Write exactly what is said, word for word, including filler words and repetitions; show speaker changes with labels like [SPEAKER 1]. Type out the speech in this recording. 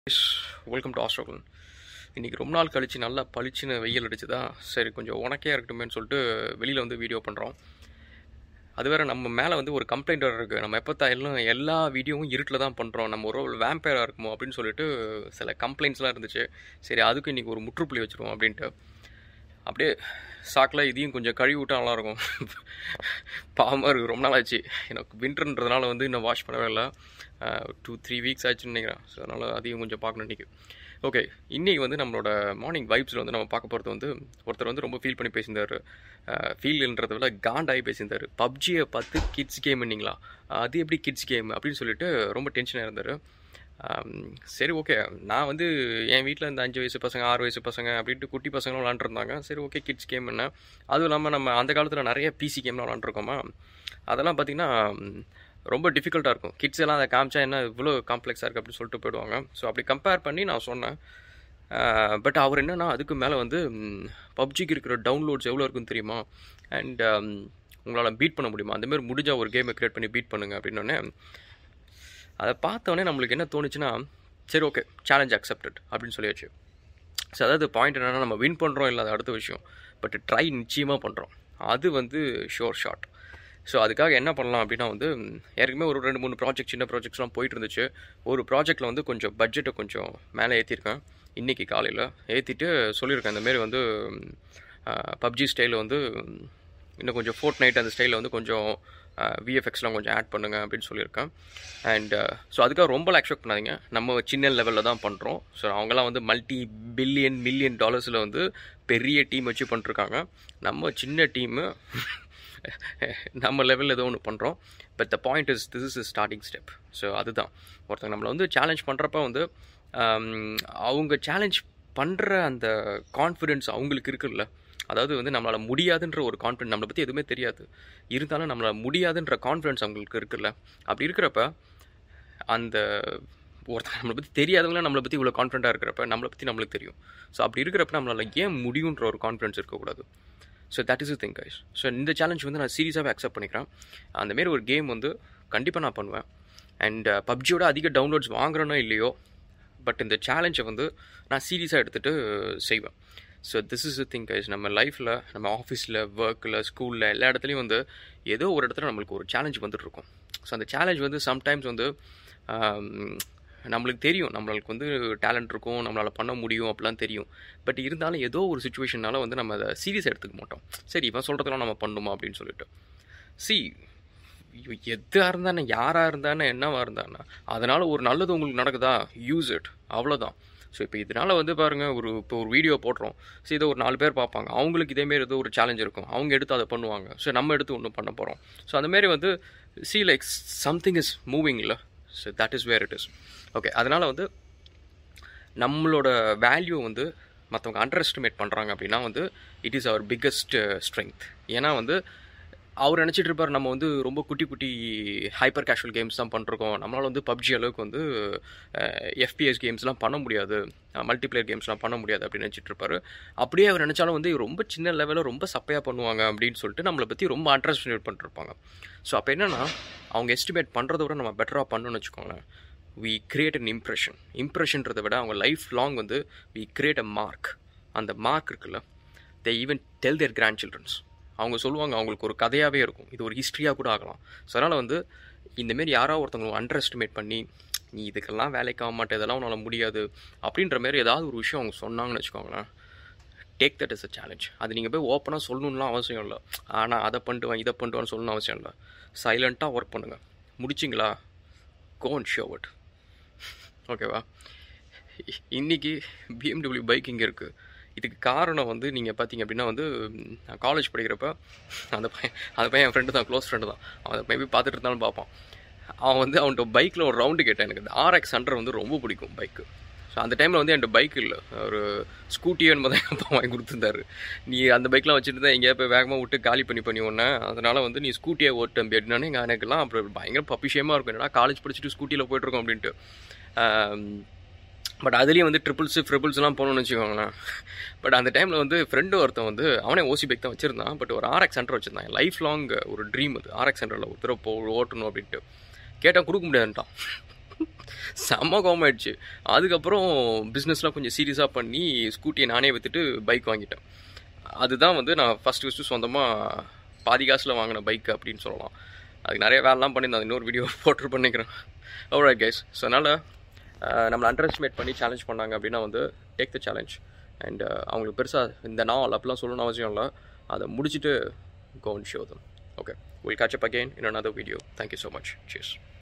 [SPEAKER 1] Welcome to ஆஸ்ட்ரோகன். இன்றைக்கி ரொம்ப நாள் கழித்து நல்லா பளிச்சுன்னு வெயில் அடிச்சுதா, சரி கொஞ்சம் உனக்கே இருக்கட்டுமேன்னு சொல்லிட்டு வெளியில் வந்து வீடியோ பண்ணுறோம். அது வேறு நம்ம மேலே வந்து ஒரு கம்ப்ளைண்ட் வேறு இருக்குது. நம்ம எப்போ தாயிலும் எல்லா வீடியோவும் இருட்டில் தான் பண்ணுறோம், நம்ம ஒரு வேம்பயராக இருக்குமோ அப்படின்னு சொல்லிட்டு சில கம்ப்ளைண்ட்ஸ்லாம் இருந்துச்சு. சரி அதுக்கு இன்றைக்கி ஒரு முற்றுப்புள்ளி வச்சுருவோம் அப்படின்ட்டு அப்படியே சாக்கில் இதையும் கொஞ்சம் கழுவி விட்டா நல்லாயிருக்கும். பாவமாக இருக்குது, ரொம்ப நாள் ஆச்சு. எனக்கு வின்டர்ன்றதுனால வந்து இன்னும் வாஷ் பண்ணவே இல்லை. டூ த்ரீ வீக்ஸ் ஆச்சுன்னு நினைக்கிறேன். ஸோ அதனால் அதையும் கொஞ்சம் பார்க்கணும் இன்றைக்கி. ஓகே, இன்றைக்கி வந்து நம்மளோட மார்னிங் வைப்ஸில் வந்து நம்ம பார்க்க போகிறது வந்து ஒருத்தர் வந்து ரொம்ப ஃபீல் பண்ணி பேசியிருந்தார். ஃபீல்ன்றதை விட காண்டாகி பேசியிருந்தார். பப்ஜியை பார்த்து கிட்ஸ் கேம்னிங்களா, அது எப்படி கிட்ஸ் கேம் அப்படின்னு சொல்லிட்டு ரொம்ப டென்ஷனாக இருந்தார். சரி ஓகே, நான் வந்து என் வீட்டில் இந்த அஞ்சு வயசு பசங்க ஆறு வயசு பசங்க அப்படின்ட்டு குட்டி பசங்களும் விளாண்டுருந்தாங்க. சரி ஓகே, கிட்ஸ் கேம் என்ன, அதுவும் இல்லாமல் நம்ம அந்த காலத்தில் நிறைய பிசி கேம்லாம் விளாண்டுருக்கோமா, அதெல்லாம் பார்த்திங்கன்னா ரொம்ப டிஃபிகல்ட்டாக இருக்கும். கிட்ஸ் எல்லாம் அதை காமிச்சா என்ன இவ்வளோ காம்ப்ளெக்ஸாக இருக்குது அப்படின்னு சொல்லிட்டு போயிடுவாங்க. ஸோ அப்படி கம்பேர் பண்ணி நான் சொன்னேன். பட் அவர் என்னென்னா அதுக்கு மேலே வந்து பப்ஜிக்கு இருக்கிற டவுன்லோட்ஸ் எவ்வளோ இருக்குன்னு தெரியுமா, அண்ட் உங்களால் பீட் பண்ண முடியுமா, அந்தமாரி முடிஞ்சால் ஒரு கேமை க்ரியேட் பண்ணி பீட் பண்ணுங்க அப்படின்னோடனே அதை பார்த்தோன்னே நம்மளுக்கு என்ன தோணுச்சுன்னா, சரி ஓகே சேலஞ்ச் அக்செப்டட் அப்படின்னு சொல்லியாச்சு. ஸோ அதாவது பாயிண்ட் என்னென்னா, நம்ம வின் பண்ணுறோம் இல்லை அது அடுத்த விஷயம், பட் ட்ரை நிச்சயமாக பண்ணுறோம், அது வந்து ஷோர் ஷாட். ஸோ அதுக்காக என்ன பண்ணலாம் அப்படின்னா வந்து ஏற்கனவே ஒரு ரெண்டு மூணு ப்ராஜெக்ட் சின்ன ப்ராஜெக்ட்ஸ்லாம் போயிட்டு இருந்துச்சு. ஒரு ப்ராஜெக்டில் வந்து கொஞ்சம் பட்ஜெட்டை கொஞ்சம் மேலே ஏற்றிருக்கேன். இன்றைக்கி காலையில் ஏற்றிட்டு சொல்லியிருக்கேன், இந்தமாரி வந்து பப்ஜி ஸ்டைலில் வந்து இன்னும் கொஞ்சம் ஃபோர்ட் நைட் அந்த ஸ்டைலில் வந்து கொஞ்சம் விஎஃப்எக்ஸ்லாம் கொஞ்சம் ஆட் பண்ணுங்க அப்படின்னு சொல்லியிருக்கேன். அண்ட் ஸோ அதுக்காக ரொம்பலாம் எக்ஸ்பெக்ட் பண்ணாதீங்க, நம்ம சின்ன லெவலில் தான் பண்ணுறோம். ஸோ அவங்களாம் வந்து மல்டி பில்லியன் மில்லியன் டாலர்ஸில் வந்து பெரிய டீம் வச்சு பண்ணிருக்காங்க. நம்ம சின்ன டீமு நம்ம லெவலில் ஏதோ ஒன்று பண்ணுறோம். But the point is this is starting step. So அதுதான், ஒருத்தங்க நம்மளை வந்து சேலஞ்ச் பண்ணுறப்ப வந்து அவங்க சேலஞ்ச் பண்ணுற அந்த கான்ஃபிடென்ஸ் அவங்களுக்கு இருக்குல்ல, அதாவது வந்து நம்மளால் முடியாதுன்ற ஒரு கான்ஃபிடென்ஸ், நம்மளை பற்றி எதுவுமே தெரியாது இருந்தாலும் நம்மளால் முடியாதுன்ற கான்ஃபிடென்ஸ் அவங்களுக்கு இருக்குல்ல, அப்படி இருக்கிறப்ப அந்த ஒருத்தர் நம்மளை பற்றி தெரியாதவங்களாம் நம்மளை பற்றி இவ்வளோ கான்ஃபிடென்ட்டாக இருக்கிறப்ப நம்மளை பற்றி நம்மளுக்கு தெரியும். ஸோ அப்படி இருக்கிறப்ப நம்மளால் ஏன் முடியுன்ற ஒரு கான்ஃபிடென்ஸ் இருக்கக்கூடாது. So that is the thing guys. So இந்த சேலஞ்ச் வந்து நான் சீரியஸாகவே அக்செப்ட் பண்ணிக்கிறேன். அந்தமாரி ஒரு கேம் வந்து கண்டிப்பாக நான் பண்ணுவேன். அண்ட் பப்ஜியோட அதிக டவுன்லோட்ஸ் வாங்குறேனோ இல்லையோ, பட் இந்த சேலஞ்சை வந்து நான் சீரியஸாக எடுத்துகிட்டு செய்வேன். So this is the thing guys. நம்ம லைஃப்பில், நம்ம ஆஃபீஸில், ஒர்க்கில், ஸ்கூலில், எல்லா இடத்துலையும் வந்து ஏதோ ஒரு இடத்துல நம்மளுக்கு ஒரு சேலஞ்ச் வந்துட்டுருக்கும். ஸோ அந்த சேலஞ்ச் வந்து சம்டைம்ஸ் வந்து நம்மளுக்கு தெரியும், நம்மளுக்கு வந்து டேலண்ட் இருக்கும், நம்மளால் பண்ண முடியும் அப்படிலாம் தெரியும். பட் இருந்தாலும் ஏதோ ஒரு சுச்சுவேஷனால் வந்து நம்ம அதை சீரியஸாக எடுத்துக்க மாட்டோம். சரி இவன் சொல்கிறதெல்லாம் நம்ம பண்ணுமா அப்படின்னு சொல்லிட்டு. சி எதாக இருந்தானே, யாராக இருந்தானே, என்னவாக இருந்தானே, அதனால் ஒரு நல்லது உங்களுக்கு நடக்குதா, யூஸ் இட், அவ்வளோதான். ஸோ இப்போ இதனால் வந்து பாருங்கள், ஒரு இப்போ ஒரு வீடியோ போடுறோம், ஸோ இதை ஒரு நாலு பேர் பார்ப்பாங்க, அவங்களுக்கு இதேமாரி ஏதோ ஒரு சேலஞ்ச் இருக்கும், அவங்க எடுத்து அதை பண்ணுவாங்க, ஸோ நம்ம எடுத்து ஒன்று பண்ண போகிறோம். ஸோ அந்தமாரி வந்து see like something is moving இல்லை. So that is where it is. Okay, அதனால் வந்து நம்மளோட வேல்யூ வந்து மற்றவங்க அண்டர் எஸ்டிமேட் பண்ணுறாங்க அப்படின்னா வந்து it is our biggest strength. ஏன்னா வந்து அவர் நினச்சிட்டு இருப்பார் நம்ம வந்து ரொம்ப குட்டி குட்டி ஹைப்பர் கேஷுவல் கேம்ஸ் தான் பண்ணிருக்கோம், நம்மளால் வந்து பப்ஜி அளவுக்கு வந்து எஃபிஎஸ் கேம்ஸ்லாம் பண்ண முடியாது, மல்டிப்ளேயர் கேம்ஸ்லாம் பண்ண முடியாது அப்படின்னு நினச்சிட்டு இருப்பார். அப்படியே அவர் நினச்சாலும் வந்து ரொம்ப சின்ன லெவலில் ரொம்ப சப்பையாக பண்ணுவாங்க அப்படின்னு சொல்லிட்டு நம்மளை பற்றி ரொம்ப அண்டர் எஸ்டிமேட் பண்ணிருப்பாங்க. ஸோ அப்போ என்னென்னா, அவங்க எஸ்டிமேட் பண்ணுறத விட நம்ம பெட்டராக பண்ணணும்னு வச்சுக்கோங்களேன். we create an impression. இம்ப்ரெஷன்றதை விட அவங்க லைஃப் லாங் வந்து we create a mark. அந்த மார்க் இருக்குல்ல, they even tell their grandchildrens. அவங்க சொல்லுவாங்க, அவங்களுக்கு ஒரு கதையாகவே இருக்கும், இது ஒரு ஹிஸ்ட்ரியாக கூட ஆகலாம். ஸோ அதனால் வந்து இந்தமாரி யாராவது ஒருத்தவங்க அண்டர் எஸ்டிமேட் பண்ணி நீ இதுக்கெல்லாம் வேலைக்கு ஆக மாட்டே, இதெல்லாம் உன்னால் முடியாது அப்படின்ற மாரி ஏதாவது ஒரு விஷயம் அவங்க சொன்னாங்கன்னு வச்சுக்கோங்களேன், take that is a challenge. அது நீங்கள் போய் ஓப்பனாக சொல்லணும்லாம் அவசியம் இல்லை, ஆனால் அதை பண்ணிட்டுவேன் இதை பண்ணிட்டுவான்னு சொல்லணும்னு அவசியம் இல்லை. சைலண்ட்டாக ஒர்க் பண்ணுங்கள், முடிச்சிங்களா கோ அண்ட் ஷோ இட். ஓகேவா? இன்றைக்கி பிஎம்டபிள்யூ பைக் இங்கே இருக்குது. இதுக்கு காரணம் வந்து நீங்கள் பார்த்தீங்க அப்படின்னா வந்து நான் காலேஜ் படிக்கிறப்ப அந்த பையன் அந்த பையன் என் ஃப்ரெண்டு தான், க்ளோஸ் ஃப்ரெண்டு தான். அவன் மேபி பார்த்துட்டு இருந்தாலும் பார்ப்பான். அவன் வந்து அவன்கிட்ட பைக்கில் ஒரு ரவுண்டு கேட்டேன். எனக்கு இந்த ஆர்எக்ஸ் ஹண்ட்ரட் வந்து ரொம்ப பிடிக்கும் பைக்கு. ஸோ அந்த டைமில் வந்து என்கிட்ட பைக் இல்லை, ஒரு ஸ்கூட்டியோ என்பதை எங்கள் அப்பா வாங்கி கொடுத்துருந்தாரு. நீ அந்த பைக்லாம் வச்சுட்டு தான் எங்கேயா போய் வேகமாக விட்டு காலி பண்ணி பண்ணி ஒன்று, அதனால் வந்து நீ ஸ்கூட்டியை ஓட்டம்பி அப்படின்னா எங்கள் எனக்குலாம் அப்புறம் பயங்கர பப்பிஷயமாக இருக்கும், என்னடா காலேஜ் படிச்சுட்டு ஸ்கூட்டியில் போய்ட்டுருக்கோம் அப்படின்ட்டு. பட் அதுலேயும் வந்து ட்ரிபிள்ஸு ஃப்ரிபிள்ஸ்லாம் போகணுன்னு வச்சுக்கோங்களேன். பட் அந்த டைமில் வந்து ஃப்ரெண்டு ஒருத்தன் வந்து அவனே ஓசி பைக் தான் வச்சுருந்தான், பட் ஒரு ஆர்எக்ஸ் ஹண்ட்ரட் வச்சுருந்தான். லைஃப் லாங் ஒரு ட்ரீம் அது, ஆர்எக்ஸ் ஹண்ட்ரடில் ஒரு தடவை போ ஓட்டணும் அப்படின்ட்டு. கேட்டால் கொடுக்க முடியாதுன்ட்டான். செம்ம கோமாயிடுச்சு. அதுக்கப்புறம் பிஸ்னஸ்லாம் கொஞ்சம் சீரியஸாக பண்ணி ஸ்கூட்டியை நானே விற்றுட்டு பைக் வாங்கிட்டேன். அதுதான் வந்து நான் ஃபஸ்ட்டு ஃபஸ்ட்டு சொந்தமாக பாதி காசில் வாங்கின பைக் அப்படின்னு சொல்லலாம். அதுக்கு நிறைய வேலைலாம் பண்ணி நான் இன்னொரு வீடியோ போட்டு பண்ணிக்கிறேன். Alright guys. ஸோ அதனால் நம்மளை அண்டர் எஸ்டிமேட் பண்ணி சேலஞ்ச் பண்ணாங்க அப்படின்னா வந்து டேக் த சேலஞ்ச். அண்ட் அவங்களுக்கு பெருசாக இந்த நாள் அப்படிலாம் சொல்லணும்னு அவசியம் இல்லை. அதை முடிச்சுட்டு go and show them. Okay, we'll catch up again in another video. Thank you so much. Cheers.